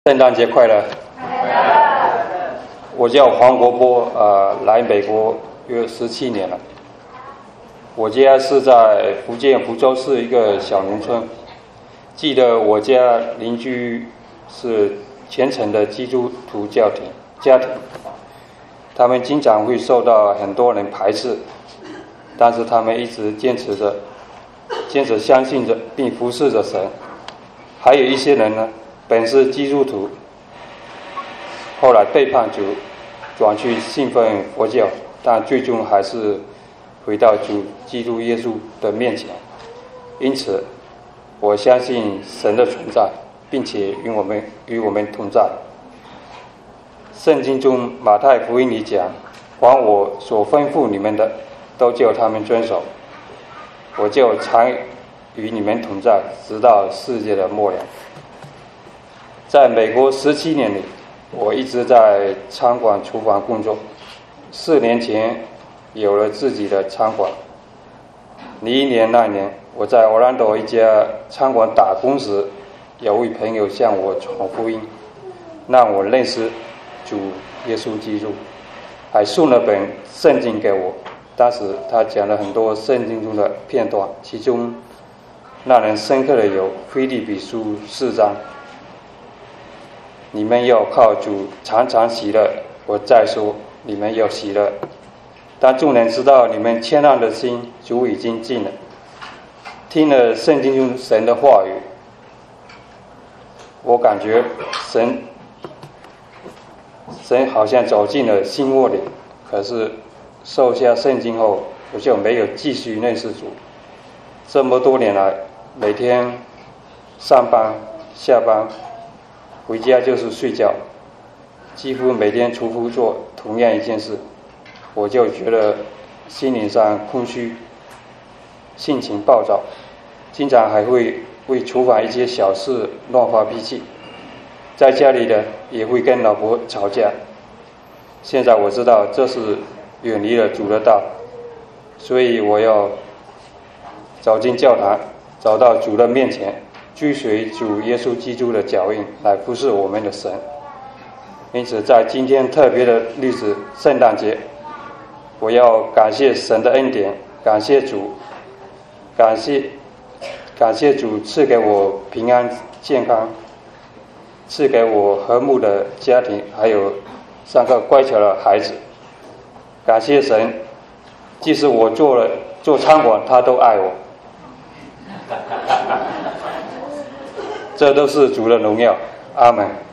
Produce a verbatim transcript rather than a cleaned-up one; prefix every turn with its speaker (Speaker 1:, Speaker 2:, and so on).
Speaker 1: 圣诞节快乐！快乐！我叫黄国波，呃，来美国约十七年了。我家是在福建福州市一个小农村。记得我家邻居是虔诚的基督徒家庭，家庭，他们经常会受到很多人排斥，但是他们一直坚持着，坚持相信着并服侍着神。还有一些人呢，本是基督徒，后来背叛主，转去信奉佛教，但最终还是回到主基督耶稣的面前。因此，我相信神的存在，并且与我们与我们同在。圣经中马太福音里讲：“凡我所吩咐你们的，都叫他们遵守，我就常与你们同在，直到世界的末了。”在美国十七年里，我一直在餐馆厨房工作。四年前有了自己的餐馆。零一年那年，我在奥兰多一家餐馆打工时，有位朋友向我传福音，让我认识主耶稣基督，还送了本圣经给我。当时他讲了很多圣经中的片段，其中让人深刻的有腓立比书四章：你们要靠主常常喜乐。我再说，你们要喜乐。当众人知道你们谦让的心，主已经尽了。听了圣经中神的话语，我感觉神神好像走进了心窝里。可是受下圣经后，我就没有继续认识主。这么多年来，每天上班下班回家就是睡觉，几乎每天重复做同样一件事，我就觉得心灵上空虚，性情暴躁，经常还会为厨房一些小事乱发脾气，在家里的也会跟老婆吵架。现在我知道这是远离了主的道，所以我要走进教堂，走到主的面前，追随主耶稣基督的脚印，来服侍我们的神。因此在今天特别的日子圣诞节，我要感谢神的恩典，感谢主，感谢感谢主赐给我平安健康，赐给我和睦的家庭，还有三个乖巧的孩子。感谢神，即使我做了做餐馆，他都爱我。这都是主的荣耀。阿们。